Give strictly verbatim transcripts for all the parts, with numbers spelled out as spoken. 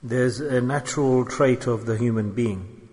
There's a natural trait of the human being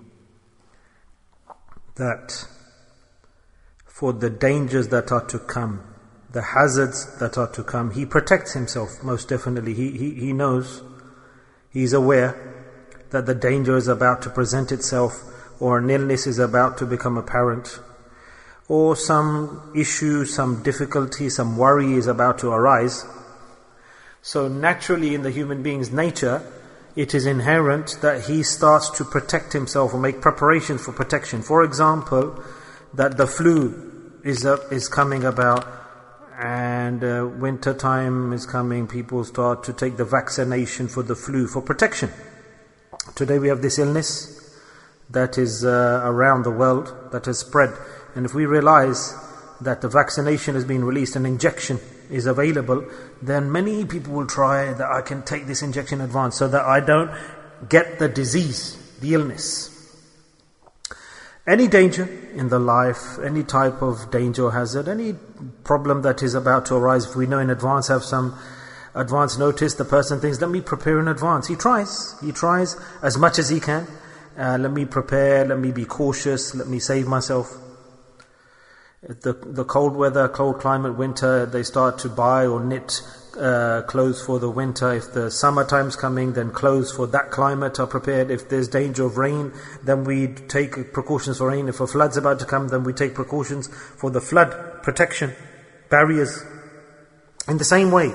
that for the dangers that are to come, the hazards that are to come, he protects himself most definitely. He, he, he knows, he's aware that the danger is about to present itself, or an illness is about to become apparent, or some issue, some difficulty, some worry is about to arise. So naturally in the human being's nature, it is inherent that he starts to protect himself or make preparations for protection. For example, that the flu is uh, is coming about, and uh, winter time is coming, people start to take the vaccination for the flu for protection. Today we have this illness that is uh, around the world, that has spread. And if we realize that the vaccination has been released, an injection is available, then many people will try that I can take this injection in advance so that I don't get the disease, the illness. Any danger in the life, any type of danger or hazard, any problem that is about to arise, if we know in advance, have some advance notice, the person thinks, let me prepare in advance. He tries, he tries as much as he can. Uh, let me prepare, let me be cautious, let me save myself. The the cold weather, cold climate, winter, they start to buy or knit uh, clothes for the winter. If the summertime's coming, then clothes for that climate are prepared. If there's danger of rain, then we take precautions for rain. If a flood's about to come, then we take precautions for the flood protection, barriers. In the same way,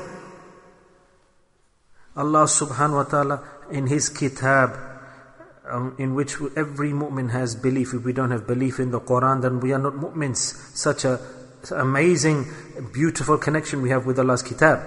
Allah subhanahu wa ta'ala in His kitab, Um, in which every mu'min has belief. If we don't have belief in the Quran, then we are not mu'mins. Such a amazing, beautiful connection we have with Allah's kitab,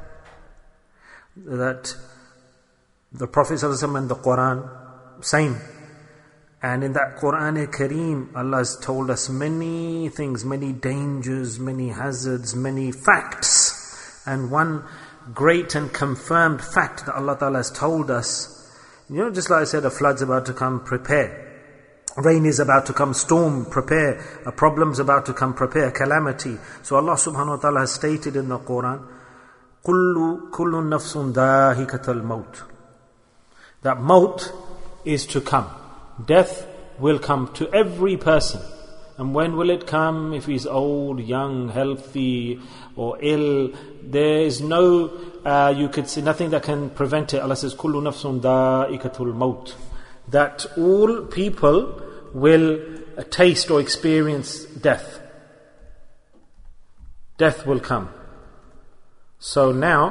that the Prophet ﷺ and the Quran, same. And in that Quran-e-Kareem, Allah has told us many things, many dangers, many hazards, many facts. And one great and confirmed fact that Allah Ta'ala has told us, you know, just like I said, a flood's about to come, prepare. Rain is about to come, storm, prepare. A problem's about to come, prepare. Calamity. So Allah subhanahu wa ta'ala has stated in the Quran, كُلُّ كُلُّ نَفْسٌ دَاهِكَةَ الْمَوْتِ, that maut is to come. Death will come to every person. And when will it come? If he's old, young, healthy, or ill, there is no, uh, you could see nothing that can prevent it. Allah says, "Kullu nafsun da'ikatul maut," that all people will taste or experience death. Death will come. So now,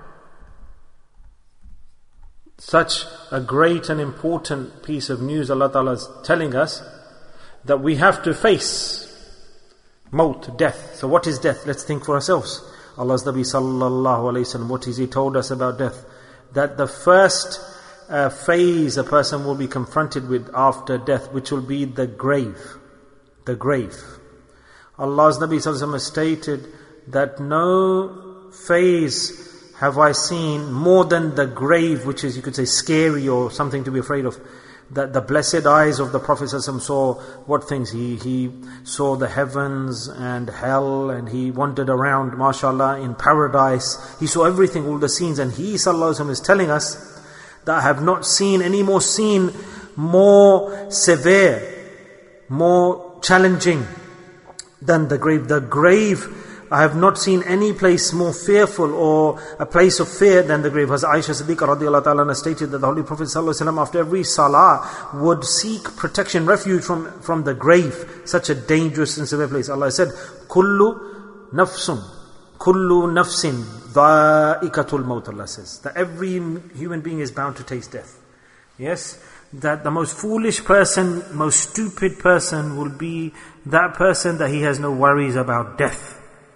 such a great and important piece of news Allah Ta'ala is telling us, that we have to face maut, death. So what is death? Let's think for ourselves. Allah's Nabi sallallahu alayhi wasallam, what has He told us about death? That the first uh, phase a person will be confronted with after death, which will be the grave. The grave. Allah's Nabi sallallahu alayhi wasallam stated that no phase have I seen more than the grave, which is, you could say, scary or something to be afraid of. That the blessed eyes of the Prophet ﷺ saw what things? He he saw the heavens and hell, and he wandered around, mashallah, in paradise. He saw everything, all the scenes, and he sallallahu alaihi wasallam is telling us that I have not seen any more scene more severe, more challenging than the grave. The grave, I have not seen any place more fearful or a place of fear than the grave. As Aisha Siddiqa radiallahu ta'ala stated that the Holy Prophet sallallahu alaihi wasallam after every salah would seek protection, refuge from, from the grave, such a dangerous and severe place. Allah said, Kullu nafsun, kullu nafsin dha'ikatul maut, Allah says. That every human being is bound to taste death. Yes? That the most foolish person, most stupid person will be that person that he has no worries about death.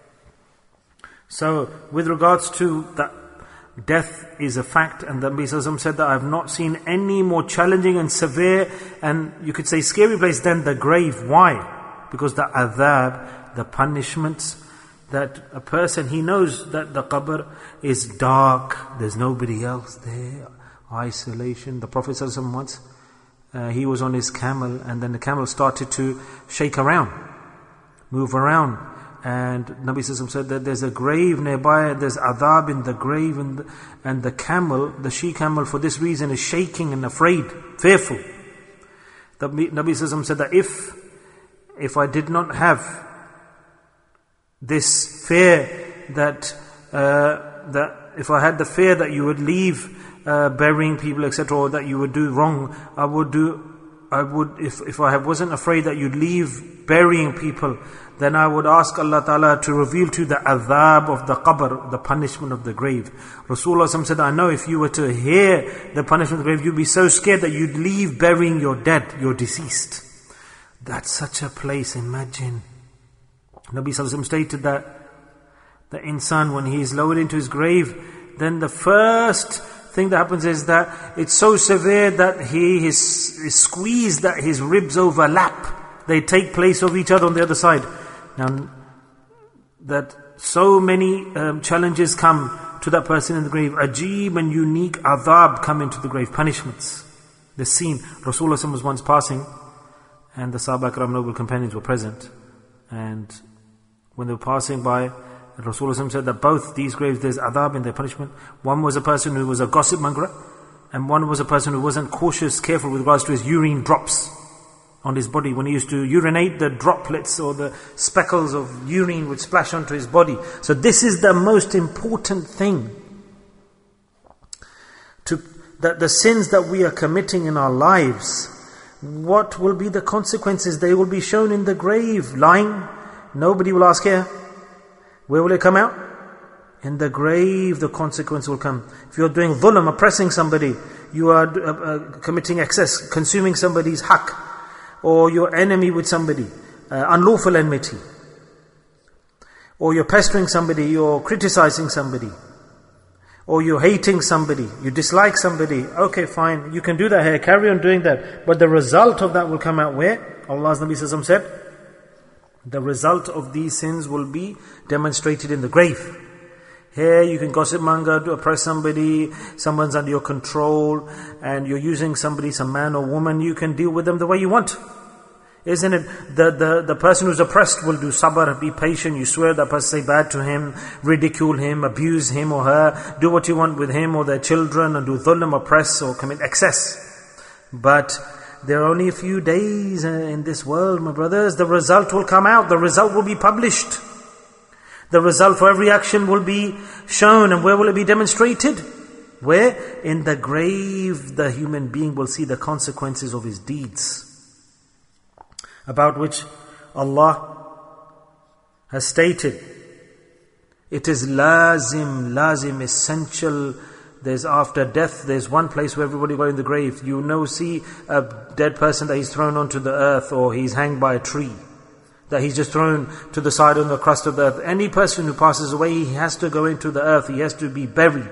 So, with regards to that, death is a fact, and the Nabi said that I have not seen any more challenging and severe and you could say scary place than the grave. Why? Because the adhab, the punishments, that a person, he knows that the qabr is dark, there's nobody else there, isolation. The Prophet once, uh, he was on his camel, and then the camel started to shake around, move around. And Nabi Sallallahu Alaihi Wasallam said that there's a grave nearby, there's adhab in the grave, and the, and the camel, the she camel, for this reason is shaking and afraid, fearful. The Nabi Sallallahu Alaihi Wasallam said that if, if I did not have this fear that, uh, that if I had the fear that you would leave uh, burying people, et cetera, or that you would do wrong, I would do, I would, if, if I wasn't afraid that you'd leave burying people, then I would ask Allah Ta'ala to reveal to you the adhab of the qabr, the punishment of the grave. Rasulullah said, I know if you were to hear the punishment of the grave, you'd be so scared that you'd leave burying your dead, your deceased. That's such a place, imagine. Nabi Sallallahu Alaihi Wasallam stated that the insan, when he is lowered into his grave, then the first thing that happens is that it's so severe that he is, is squeezed, that his ribs overlap. They take place of each other on the other side. Now, that so many um, challenges come to that person in the grave. Ajeeb and unique adhab come into the grave, punishments. The scene, Rasulullah was once passing, and the Sahaba Ikram, noble companions, were present. And when they were passing by, Rasulullah said that both these graves, there's adhab in their punishment. One was a person who was a gossip monger, and one was a person who wasn't cautious, careful with regards to his urine drops on his body. When he used to urinate, the droplets or the speckles of urine would splash onto his body. So this is the most important thing. To, that the sins that we are committing in our lives, what will be the consequences? They will be shown in the grave. Lying, nobody will ask here. Where will it come out? In the grave, the consequence will come. If you're doing dhulm, oppressing somebody, you are uh, uh, committing excess, consuming somebody's haqq, or you're enemy with somebody, uh, unlawful enmity, or you're pestering somebody, you're criticizing somebody, or you're hating somebody, you dislike somebody. Okay, fine, you can do that here, carry on doing that. But the result of that will come out where? Allah's Nabi Sallallahu Alaihi Wasallam said, the result of these sins will be demonstrated in the grave. Here you can gossip monger, to oppress somebody, someone's under your control, and you're using somebody, some man or woman, you can deal with them the way you want. Isn't it? The, the, the person who's oppressed will do sabr, be patient, you swear that person, say bad to him, ridicule him, abuse him or her, do what you want with him or their children, and do dhulm, oppress or commit excess. But there are only a few days in this world, my brothers. The result will come out. The result will be published. The result for every action will be shown. And where will it be demonstrated? Where? In the grave, the human being will see the consequences of his deeds, about which Allah has stated, it is lazim, lazim, essential. There's after death, there's one place where everybody goes in the grave. You know, see a dead person that he's thrown onto the earth, or he's hanged by a tree, that he's just thrown to the side on the crust of the earth. Any person who passes away, he has to go into the earth, he has to be buried.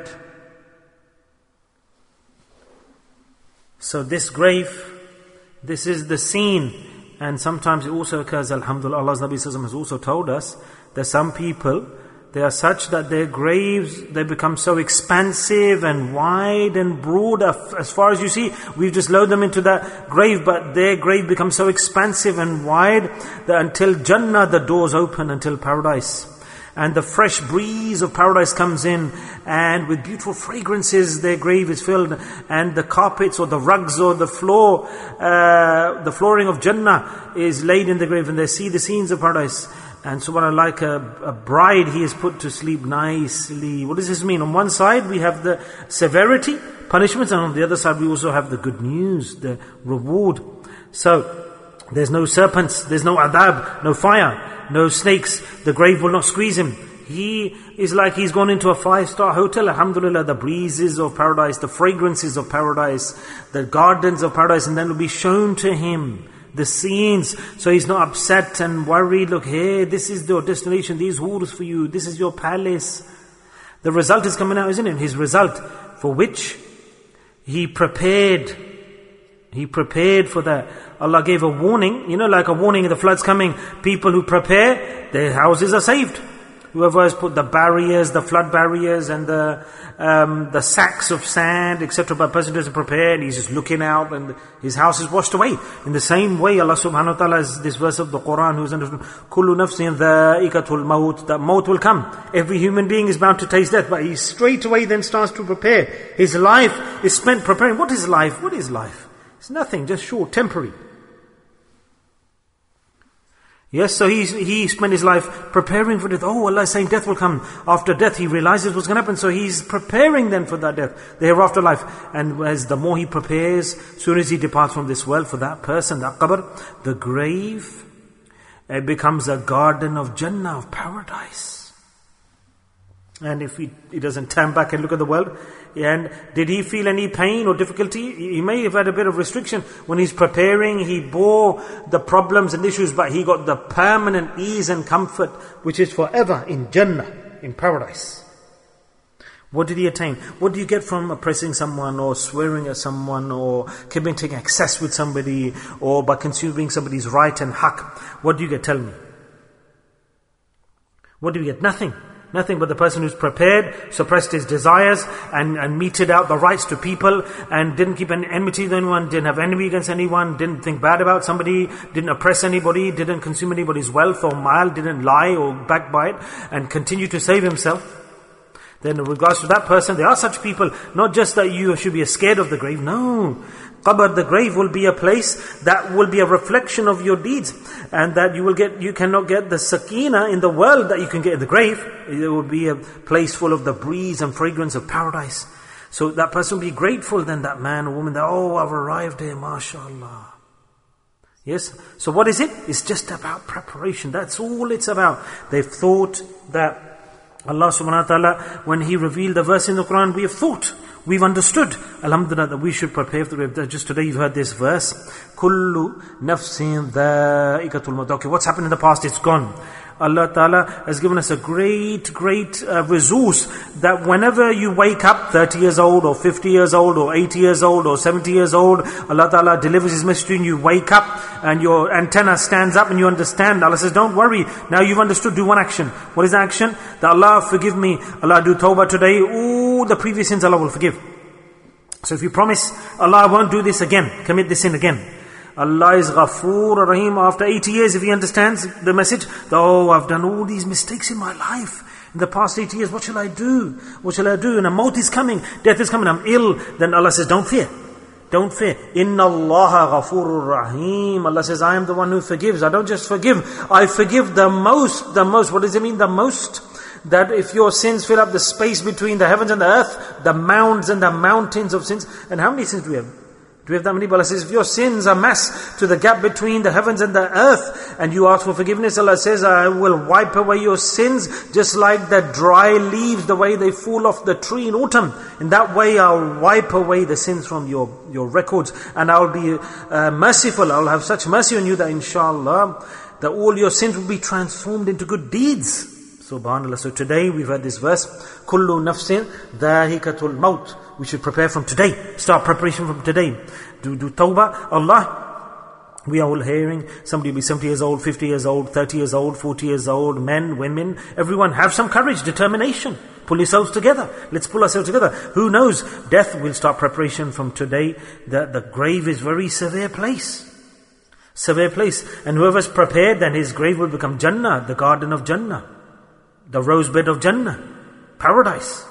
So this grave, this is the scene. And sometimes it also occurs, alhamdulillah, Allah's Nabi Sallallahu Alaihi Wasallam has also told us that some people, they are such that their graves, they become so expansive and wide and broad. As far as you see, we've just lowered them into that grave, but their grave becomes so expansive and wide that until Jannah, the doors open until paradise. And the fresh breeze of paradise comes in, and with beautiful fragrances their grave is filled, and the carpets or the rugs or the floor, uh, the flooring of Jannah is laid in the grave, and they see the scenes of paradise. And subhanAllah, like a, a bride, he is put to sleep nicely. What does this mean? On one side we have the severity, punishments, and on the other side we also have the good news, the reward. So there's no serpents, there's no adab, no fire, no snakes. The grave will not squeeze him. He is like he's gone into a five-star hotel. Alhamdulillah, the breezes of paradise, the fragrances of paradise, the gardens of paradise, and then will be shown to him the scenes, so he's not upset and worried. Look, hey, this is your destination, these hoods for you, this is your palace. The result is coming out, isn't it? His result, for which he prepared. He prepared for that. Allah gave a warning, you know, like a warning, the flood's coming. People who prepare, their houses are saved. whoever has put the barriers, the flood barriers and the um, the sacks of sand, et cetera, but the person doesn't prepare and he's just looking out and his house is washed away. In the same way, Allah subhanahu wa ta'ala has this verse of the Quran who's understood, Kullu nafsin dha'iqatul maut, that maut will come. Every human being is bound to taste death, but he straight away then starts to prepare. His life is spent preparing. What is life? What is life? It's nothing, just short, temporary. Yes, so he he spent his life preparing for death. Oh, Allah is saying death will come. After death, he realizes what's going to happen. So he's preparing then for that death, the hereafter life. And as the more he prepares, soon as he departs from this world, for that person, that qabr, the grave, it becomes a garden of Jannah, of paradise. And if he, he doesn't turn back and look at the world, and did he feel any pain or difficulty? He may have had a bit of restriction. When he's preparing, he bore the problems and issues, but he got the permanent ease and comfort, which is forever in Jannah, in paradise. What did he attain? What do you get from oppressing someone, or swearing at someone, or committing excess with somebody, or by consuming somebody's right and haqq? What do you get? Tell me. What do you get? Nothing. Nothing but the person who's prepared, suppressed his desires and, and meted out the rights to people and didn't keep an enmity with anyone, didn't have enemy against anyone, didn't think bad about somebody, didn't oppress anybody, didn't consume anybody's wealth or mal, didn't lie or backbite, and continued to save himself. Then in regards to that person, there are such people, not just that you should be scared of the grave, no. Qabr, the grave, will be a place that will be a reflection of your deeds, and that you will get, you cannot get the sakina in the world that you can get in the grave. It will be a place full of the breeze and fragrance of paradise. So that person will be grateful then, that man or woman, that, oh, I've arrived here, mashallah. Yes? So what is it? It's just about preparation. That's all it's about. They've thought that Allah subhanahu wa ta'ala, when He revealed the verse in the Quran, we have thought, we've understood, alhamdulillah, that we should prepare for the grave. Just today you've heard this verse, Kullu nafsin dha'iqatul maut. Okay, what's happened in the past, it's gone. Allah Ta'ala has given us a great, great uh, resource that whenever you wake up, thirty years old or fifty years old or eighty years old or seventy years old, Allah Ta'ala delivers His message and you wake up and your antenna stands up and you understand. Allah says, don't worry, now you've understood, do one action. What is the action? That Allah forgive me, Allah do tawbah today, all the previous sins Allah will forgive. So if you promise, Allah, I won't do this again, commit this sin again. Allah is Ghafoor Rahim. After eighty years, if he understands the message, oh, I've done all these mistakes in my life. In the past eighty years, what shall I do? What shall I do? And a maut is coming, death is coming, I'm ill. Then Allah says, don't fear. Don't fear. Inna Allaha Ghafoor Rahim. Allah says, I am the one who forgives. I don't just forgive, I forgive the most, the most. What does it mean, the most? That if your sins fill up the space between the heavens and the earth, the mounds and the mountains of sins. And how many sins do we have? Do we have that many? Allah says, if your sins are mass to the gap between the heavens and the earth, and you ask for forgiveness, Allah says, I will wipe away your sins, just like the dry leaves, the way they fall off the tree in autumn. In that way, I'll wipe away the sins from your, your records, and I'll be uh, merciful. I'll have such mercy on you that inshallah, that all your sins will be transformed into good deeds. SubhanAllah. So today we've heard this verse, Kullu nafsin dha'iqatul maut. We should prepare from today. Start preparation from today. Do do tawbah. Allah, we are all hearing, somebody will be seventy years old, fifty years old, thirty years old, forty years old, men, women, everyone. Have some courage, determination. Pull yourselves together. Let's pull ourselves together. Who knows? Death will start preparation from today. The, the grave is very severe place. Severe place. And whoever's prepared, then his grave will become Jannah, the garden of Jannah. The rosebed of Jannah. Paradise.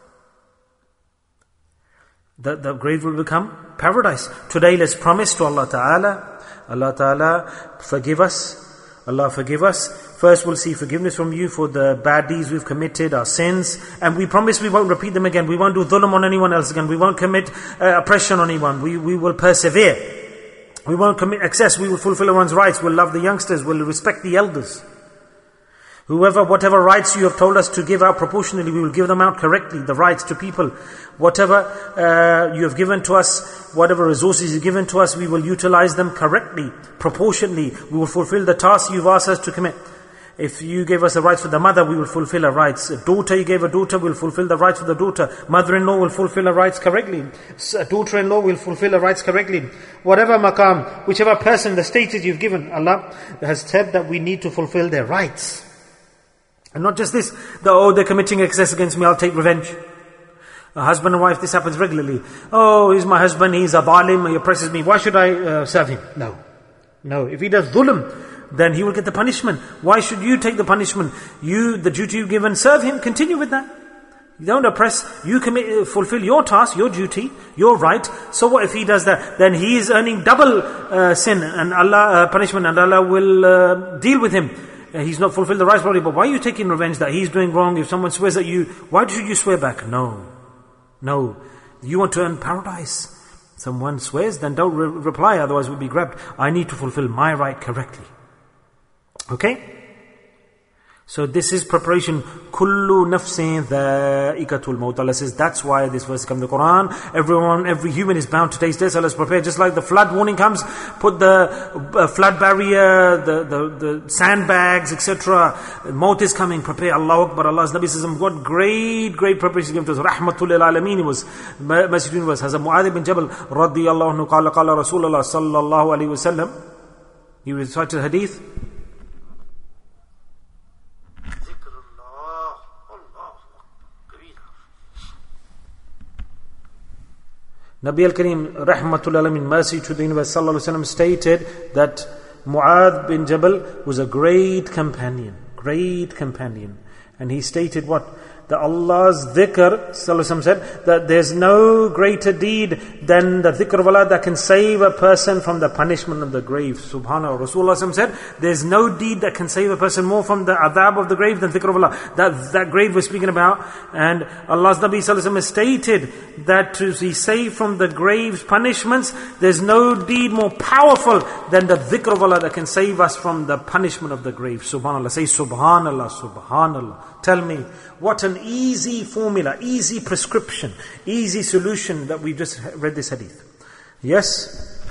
The, the grave will become paradise. Today let's promise to Allah Ta'ala, Allah Ta'ala forgive us, Allah forgive us. First we'll see forgiveness from you for the bad deeds we've committed, our sins, and we promise we won't repeat them again. We won't do dhulm on anyone else again. We won't commit uh, oppression on anyone. We, we will persevere. We won't commit excess. We will fulfill everyone's rights. We'll love the youngsters. We'll respect the elders. Whoever, whatever rights you have told us to give out proportionally, we will give them out correctly, the rights to people. Whatever uh, you have given to us, whatever resources you've given to us, we will utilize them correctly, proportionally. We will fulfill the tasks you've asked us to commit. If you gave us the rights for the mother, we will fulfill our rights. A daughter, you gave a daughter, we'll fulfill the rights for the daughter. Mother-in-law will fulfill her rights correctly. A daughter-in-law will fulfill her rights correctly. Whatever maqam, whichever person, the status you've given, Allah has said that we need to fulfill their rights. And not just this, the, oh, they're committing excess against me, I'll take revenge. A husband and wife, this happens regularly. Oh, he's my husband, he's a zalim, he oppresses me, why should I uh, serve him? No. No, if he does dhulm, then he will get the punishment. Why should you take the punishment? You, the duty you've given, serve him, continue with that. You don't oppress, you commit, fulfill your task, your duty, your right. So what if he does that? Then he is earning double uh, sin and Allah uh, punishment, and Allah will uh, deal with him. Uh, he's not fulfilled the rights probably, but why are you taking revenge that he's doing wrong? If someone swears at you, why should you swear back? No. No. You want to earn paradise. Someone swears, then don't re- reply, otherwise we'll be grabbed. I need to fulfill my right correctly. Okay? So this is preparation. Kullu nafsin dha'iqatul maut. Allah says that's why this verse comes in the Quran. Everyone, every human is bound to taste death. Allah is prepared. Just like the flood warning comes, put the uh, flood barrier, the, the, the sandbags, et cetera. Maut is coming. Prepare. Allahu Akbar. Allah's Nabi says, what great, great preparation given to us. Rahmatul lil alameen was message was Hazrat Mu'adh ibn Jabal radiyallahu anhu qala qala Rasulullah sallallahu alayhi wa sallam. He recited hadith. Nabi al-Kareem, rahmatul alamin, mercy to the universe, sallallahu alaihi wasallam, stated that Mu'adh bin Jabal was a great companion, great companion. And he stated what? That Allah's dhikr, sallallahu alaihi wasallam said, that there's no greater deed than the dhikr of Allah that can save a person from the punishment of the grave. Subhanallah. Rasulullah sallallahu alaihi wasallam said, there's no deed that can save a person more from the adhab of the grave than dhikr of Allah. That, that grave we're speaking about. And Allah's Nabi sallallahu alaihi wasallam stated that to be saved from the grave's punishments, there's no deed more powerful than the dhikr of Allah that can save us from the punishment of the grave. Subhanallah. Say Subhanallah, Subhanallah. Tell me, what an easy formula, easy prescription, easy solution that we just read this hadith. Yes?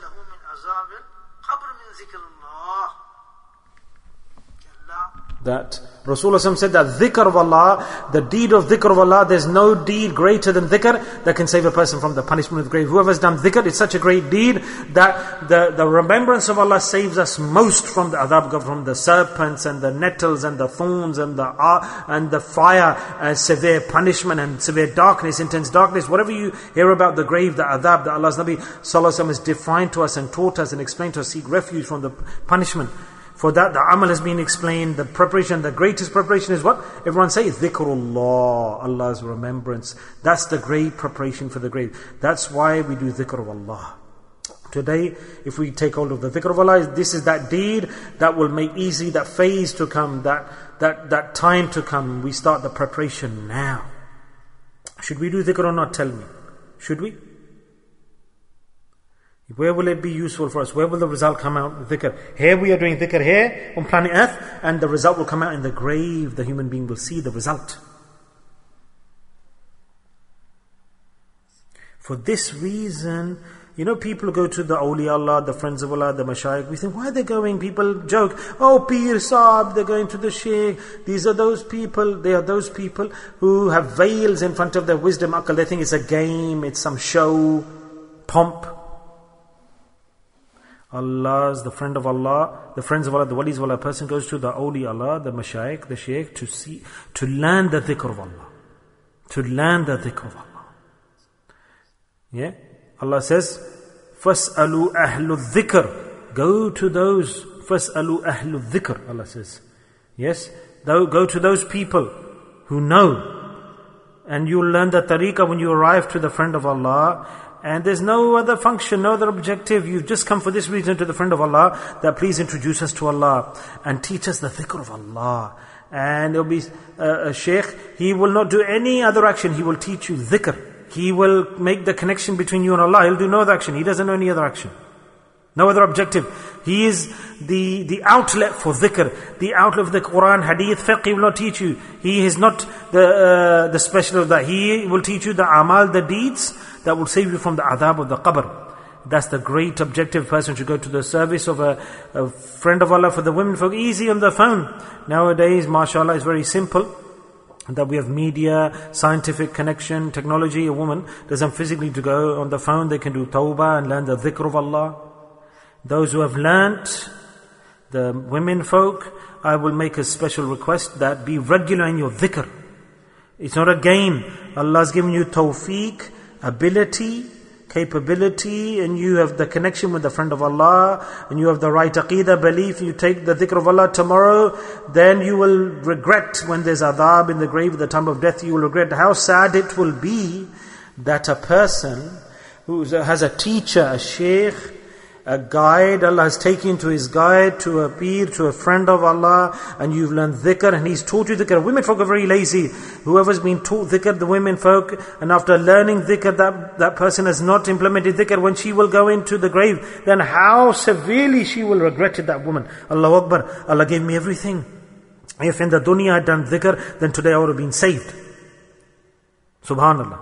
That Rasulullah said that dhikr of Allah, the deed of dhikr of Allah, there's no deed greater than dhikr that can save a person from the punishment of the grave. Whoever's done dhikr, it's such a great deed that the, the remembrance of Allah saves us most from the adhab, from the serpents and the nettles and the thorns and the uh, and the fire and severe punishment and severe darkness, intense darkness. Whatever you hear about the grave, the adhab, that Allah's Nabi sallallahu alaihi wasallam has defined to us and taught us and explained to us, seek refuge from the punishment. For that, the amal has been explained. The preparation, the greatest preparation is what? Everyone say, dhikrullah, Allah's remembrance. That's the great preparation for the grave. That's why we do dhikr of Allah. Today, if we take hold of the dhikr of Allah, this is that deed that will make easy that phase to come, that, that, that time to come. We start the preparation now. Should we do dhikr or not? Tell me. Should we? Where will it be useful for us? Where will the result come out? Dhikr. Here we are doing dhikr here on planet Earth, and the result will come out in the grave. The human being will see the result. For this reason, you know, people go to the awliya Allah, the friends of Allah, the mashayikh. We think, why are they going? People joke, oh, Peer Saab, they're going to the Shaykh. These are those people, they are those people who have veils in front of their wisdom, akal. They think it's a game, it's some show, pomp. Allah's, the friend of Allah, the friends of Allah, the walis of Allah, a person goes to the awliya Allah, the mashayikh, the shaykh, to see, to learn the dhikr of Allah. To learn the dhikr of Allah. Yeah? Allah says, فَاسْأَلُوا أَهْلُ الذِّكْرِ. Go to those, فَاسْأَلُوا أَهْلُ الذِّكْرِ, Allah says. Yes? Go to those people who know. And you'll learn the tariqah when you arrive to the friend of Allah. And there's no other function, no other objective. You've just come for this reason to the friend of Allah, that please introduce us to Allah and teach us the dhikr of Allah. And it'll be uh, a shaykh, he will not do any other action, he will teach you dhikr. He will make the connection between you and Allah. He'll do no other action, he doesn't know any other action. No other objective. He is the, the outlet for dhikr, the outlet of the Quran, hadith, fiqh. He will not teach you. He is not the uh, the special of that. He will teach you the amal, the deeds that will save you from the adhab of the qabr. That's the great objective. Person should go to the service of a, a friend of Allah. For the women, for easy on the phone. Nowadays, mashallah, is very simple. That we have media, scientific connection, technology. A woman doesn't physically to go on the phone. They can do tawbah and learn the dhikr of Allah. Those who have learnt The women folk, I will make a special request that be regular in your dhikr. It's not a game. Allah has given you tawfiq, ability, capability, and you have the connection with the friend of Allah, and you have the right aqeedah, belief. You take the dhikr of Allah tomorrow, then you will regret when there's adhab in the grave at the time of death. You will regret how sad it will be that a person who has a teacher, a sheikh, a guide, Allah has taken to his guide, to a peer, to a friend of Allah, and you've learned dhikr, and he's taught you dhikr. Women folk are very lazy. Whoever's been taught dhikr, the women folk, and after learning dhikr, that, that person has not implemented dhikr, when she will go into the grave, then how severely she will regret it, that woman. Allahu Akbar, Allah gave me everything. If in the dunya I had done dhikr, then today I would have been saved. Subhanallah.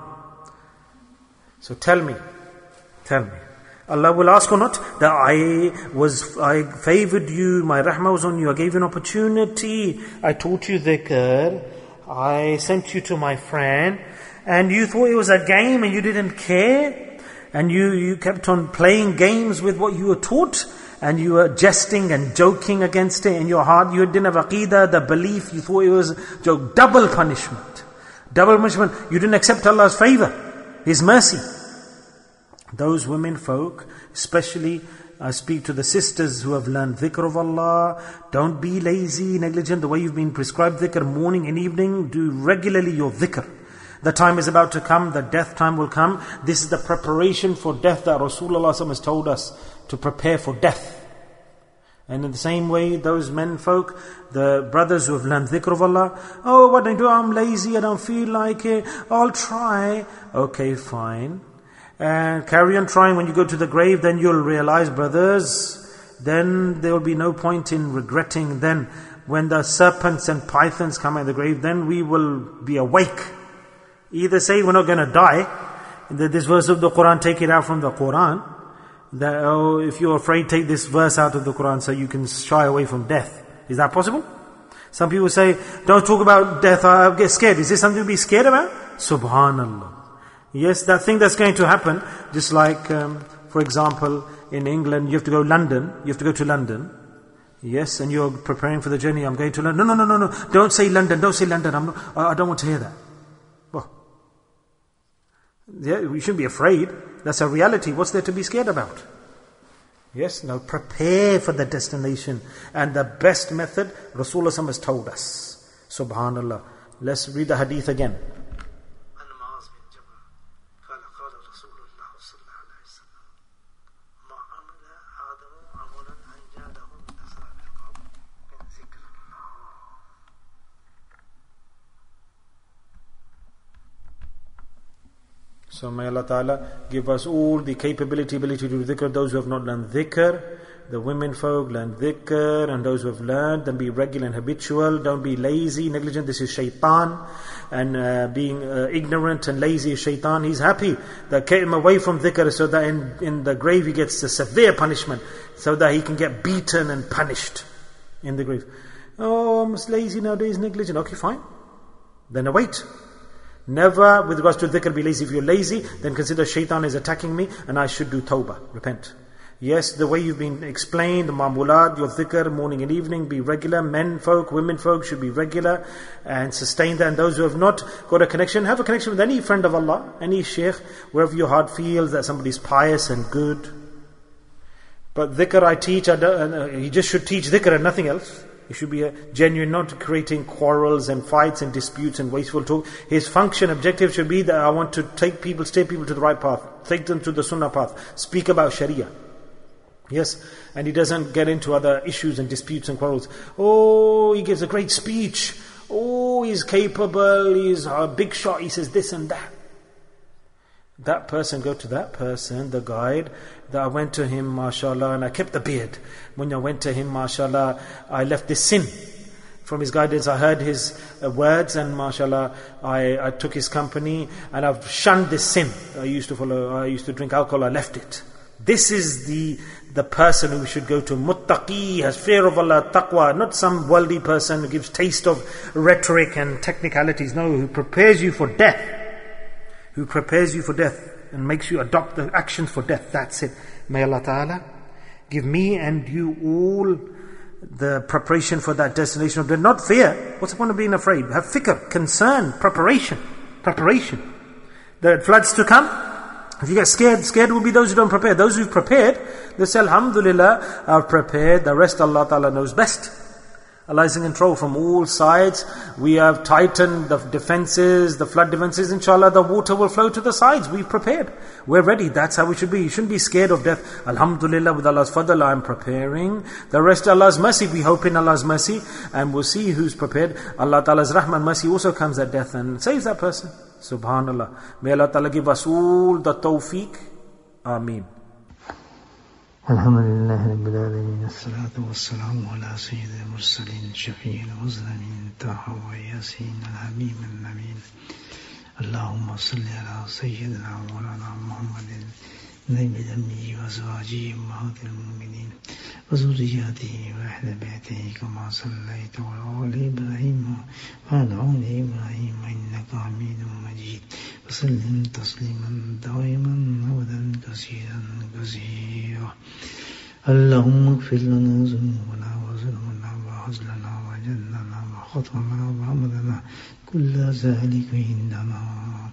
So tell me, tell me, Allah will ask or not that I was, I favored you, my rahmah was on you, I gave you an opportunity, I taught you dhikr, I sent you to my friend, and you thought it was a game and you didn't care, and you, you kept on playing games with what you were taught, and you were jesting and joking against it in your heart. You didn't have aqeedah, the belief, you thought it was joke. Double punishment. Double punishment. You didn't accept Allah's favor, His mercy. Those women folk, especially I speak to the sisters who have learned dhikr of Allah, don't be lazy, negligent. The way you've been prescribed dhikr morning and evening, do regularly your dhikr. The time is about to come, the death time will come. This is the preparation for death that Rasulullah has told us to prepare for death. And in the same way, those men folk, the brothers who have learned dhikr of Allah, oh, what do I do? I'm lazy, I don't feel like it, I'll try. Okay, fine. And carry on trying. When you go to the grave, then you'll realize, brothers, then there will be no point in regretting. Then when the serpents and pythons come in the grave, then we will be awake. Either say we're not going to die. This verse of the Quran, take it out from the Quran. That, oh, if you're afraid, take this verse out of the Quran so you can shy away from death. Is that possible? Some people say, don't talk about death, I get scared. Is this something to be scared about? Subhanallah. Yes, that thing that's going to happen, just like, um, for example, in England, you have to go London, you have to go to London. Yes, and you're preparing for the journey, I'm going to London. No, no, no, no, no, don't say London, don't say London, I'm not, I don't want to hear that. Well, yeah, we shouldn't be afraid. That's a reality. What's there to be scared about? Yes, now prepare for the destination. And the best method, Rasulullah has told us. Subhanallah. Let's read the hadith again. So may Allah Ta'ala give us all the capability, ability to do dhikr. Those who have not learned dhikr, the women folk learn dhikr, and those who have learned, then be regular and habitual. Don't be lazy, negligent. This is shaitan. And uh, being uh, ignorant and lazy is shaitan. He's happy that kept him away from dhikr, so that in, in the grave he gets a severe punishment, so that he can get beaten and punished in the grave. Oh, I'm lazy nowadays, negligent. Okay, fine. Then await. Never, with regards to dhikr, be lazy. If you're lazy, then consider shaitan is attacking me and I should do tawbah, repent. Yes, the way you've been explained, the ma'mulat, your dhikr, morning and evening, be regular. Men folk, women folk should be regular and sustain that. And those who have not got a connection, have a connection with any friend of Allah, any sheikh, wherever your heart feels that somebody's pious and good. But dhikr I teach, I don't, uh, he just should teach dhikr and nothing else. He should be a genuine, not creating quarrels and fights and disputes and wasteful talk. His function, objective should be that I want to take people, steer people to the right path, take them to the sunnah path, speak about sharia. Yes, and he doesn't get into other issues and disputes and quarrels. Oh, he gives a great speech. Oh, he's capable, he's a big shot, he says this and that. That person, go to that person, the guide, that I went to him, mashallah, and I kept the beard. When I went to him, mashallah, I left this sin. From his guidance, I heard his uh, words, and mashallah, I, I took his company, and I've shunned this sin. I used to follow, I used to drink alcohol, I left it. This is the the person who should go to. Muttaqi, has fear of Allah, taqwa, not some worldly person who gives taste of rhetoric and technicalities. No, who prepares you for death. Who prepares you for death and makes you adopt the actions for death. That's it. May Allah Ta'ala give me and you all the preparation for that destination of death. Not fear. What's the point of being afraid? Have fikr, concern, preparation, preparation. The floods to come. If you get scared, scared will be those who don't prepare. Those who've prepared, they say, Alhamdulillah, I've prepared. The rest Allah Ta'ala knows best. Allah is in control from all sides. We have tightened the defenses, the flood defenses. Inshallah, the water will flow to the sides. We've prepared. We're ready. That's how we should be. You shouldn't be scared of death. Alhamdulillah, with Allah's fadl, I'm preparing. The rest Allah's mercy. We hope in Allah's mercy. And we'll see who's prepared. Allah Ta'ala's rahmah and mercy also comes at death and saves that person. Subhanallah. May Allah Ta'ala give us all the tawfiq. Ameen. الحمد لله رب العالمين الصلاة والسلام على سيد المرسلين شفيع المذنبين طه وياسين الحبيب النبيين اللهم صل على سيدنا مولانا محمد النبي الأمي وأزواجه أمهات المؤمنين وذرياته وأهل بيته كما صليت على آل إبراهيم وعلى آل إبراهيم إنك حميد مجيد وسلم تسليما دائما أبدا كثيرا كثيرا اللهم اغفر لنا ذنوبنا وظلمنا وهزلنا وجننا وخطأنا وعمدنا كل ذلك عندنا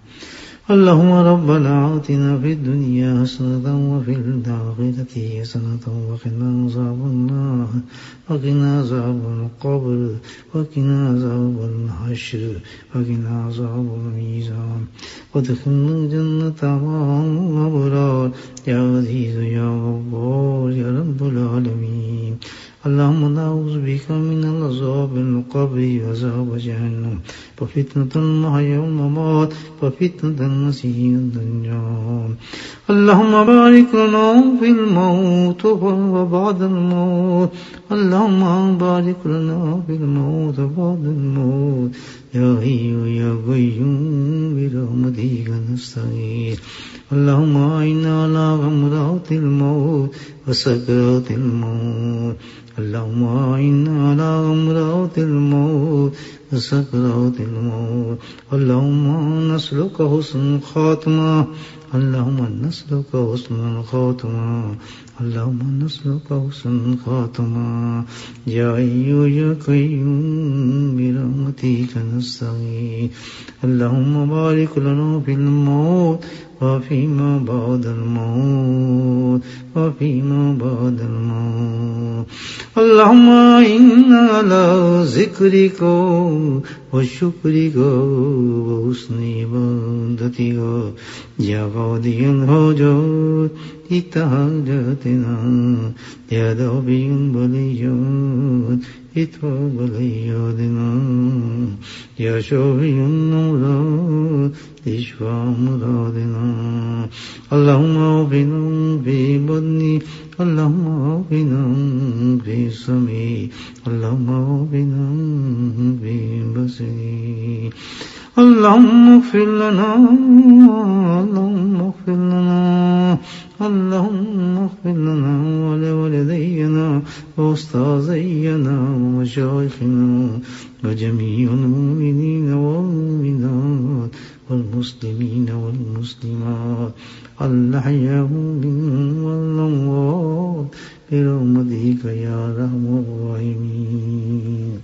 اللهم ربنا آتنا في الدنيا حسنة وفي الآخرة حسنة وقنا عذاب النار وقنا عذاب القبر وقنا عذاب الحشر وقنا عذاب الميزان وادخلنا الجنة مع الأبرار يا عزيز يا غفار يا رب العالمين اللهم نعوذ بك من العذاب القبر وعذاب جهنم وفتنة المحيا والممات وفتنة المسيح الدجال اللهم بارك لنا في الموت وبعد الموت اللهم بارك لنا في الموت وبعد الموت يا حي يا قيوم برحمتك نستغيث اللهم أعنا على غمرات الموت وسكرات الموت اللهم أعنا على غمرات الموت وسكرات الموت اللهم نسألك حسن الخاتمة اللهم نسألك حسن الخاتمة اللهم نسألك حسن الخاتمة يا حي يا قيوم برحمتك نستغيث اللهم بارك لنا في الموت وفيما بعد الموت وفيما بعد الموت اللهم إنا على ذكرك وشكرك وحسن عبادتك يا قاضي الحاجات اتحاجاتنا يا دافع البليات اتوب بلياتنا يا شافي الأمراض اشفع مرادنا اللهم عافنا في بدني اللهم عافنا في سمعي اللهم عافنا في بصري اللهم اغفر لنا اللهم اغفر لنا اللهم اغفر لنا ولوالدينا وأستاذينا ومشايخنا وجميع المؤمنين والمؤمنات والمسلمين والمسلمات الأحياء منهم والأموات برحمتك يا أرحم الراحمين.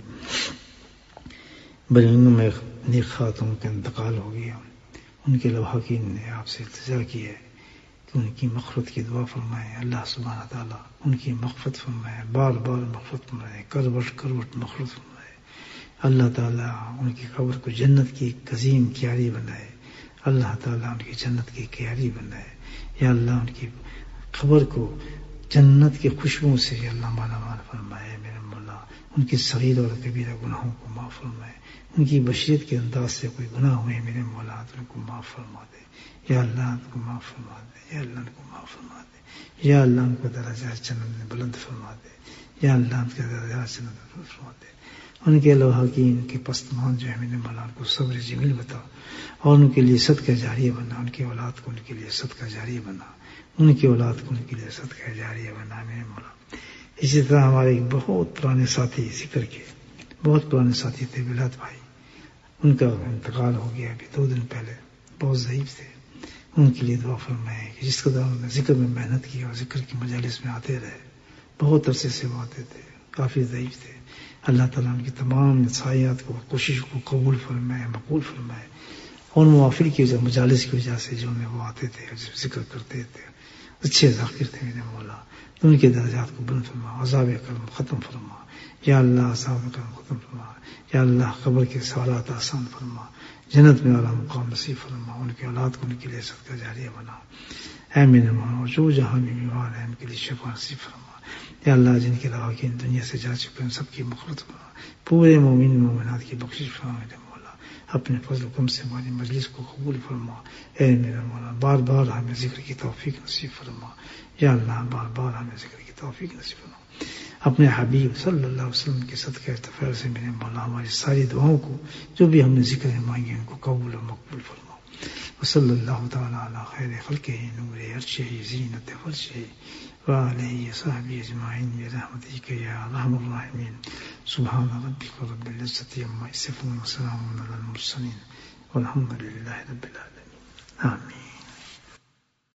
برہنگوں میں نیک خاتون کا انتقال ہو گیا. ان کے لواحقین نے آپ سے التجا کی ہے کہ ان کی مغفرت کی دعا فرمائے. اللہ سبحانہ تعالیٰ ان کی مغفرت فرمائے, بار بار مغفرت فرمائے, کروٹ کروٹ مغفرت فرمائے. اللہ تعالیٰ ان کی قبر کو جنت کی ایک عظیم کیاری بنائے. اللہ تعالیٰ ان کی جنت کی کیاری بنائے. یا اللہ ان کی قبر کو جنت کی خوشبو سے یا اللہ مالا مال فرمائے. میرے مولا ان کی صغیر اور کبیرہ گناہوں کو معاف فرمائے. ان کی بشریت کے انداز سے کوئی گناہ ہوئے میرے مولا تو ان کو معاف فرما دے. یا اللہ ان کو معاف فرما دے. یا اللہ ان کو معاف فرما دے. یا اللہ ان کو درجات جنت میں بلند فرما دے. یا اللہ ان کے درجات جنت میں بلند فرما دے. ان کے لوحاقین کے پستمان جو ہے میرے مولا ان کو صبر جمیل بتا اور ان کے لیے صدقہ جاریہ بنا. ان کی اولاد کو ان کے لیے صدقہ جاریہ بنا. ان کی اولاد کو ان کے لیے صدقہ جاریہ بنا میرے مولا. اسی طرح ہمارے ایک بہت پرانے ساتھی ذکر کے بہت پرانے ساتھی تھے بلاد بھائی, ان کا انتقال ہو گیا ابھی دو دن پہلے. بہت ضعیف تھے. ان کے لیے دعا فرمائے کہ جس قدر انہوں نے ذکر میں محنت کی اور ذکر کی مجالس میں آتے رہے. بہت عرصے سے وہ آتے تھے, کافی ضعیف تھے. اللہ تعالیٰ ان کی تمام نصائحات کو کوشش کو قبول فرمائے, مقبول فرمائے. اور موافر کی وجہ مجالس کی وجہ سے جو میں وہ آتے تھے, ذکر کرتے تھے, اچھے ذاکر تھے میرے مولا, تو ان کے درجات کو بلند فرما, عذاب کرم ختم فرما یا اللہ, عذاب کرم ختم فرما یا اللہ, قبر کے سوالات آسان فرما, جنت میں والا مقام نصیب فرما, ان کے اولاد کو ان کے لیے صدقہ جاریہ بنا. اے میرے مولا, جو جہاں میں بیمار ہیں ان کے لیے شفا نصیب فرما یا اللہ, جن کے علاوہ کی دنیا سے جا چکے ہیں سب کی مغفرت فرما, پورے مومن مومنات کی بخشش فرما میرے مولا. اپنے فضل و کرم سے ہماری مجلس کو قبول فرما. اے میرے مولا, بار بار ہمیں ذکر کی توفیق نصیب فرما یا اللہ, بار بار ہمیں ذکر کی توفیق نصیب فرما. اپنے حبیب صلی اللہ علیہ وسلم کے صدقہ ارتفاع سے میرے مولا ہماری ساری دعاؤں کو جو بھی ہم نے ذکر میں مانگی ان کو قبول و مقبول فرما. وصلی اللہ تعالی علی خیر خلقہ نور عرشہ زینت فرشہ وعلیہ صحبہ اجمعین برحمتک یا ارحم الراحمین. سبحان ربک رب العزۃ عما یصفون وسلام علی المرسلین والحمد للہ رب العالمین. آمین.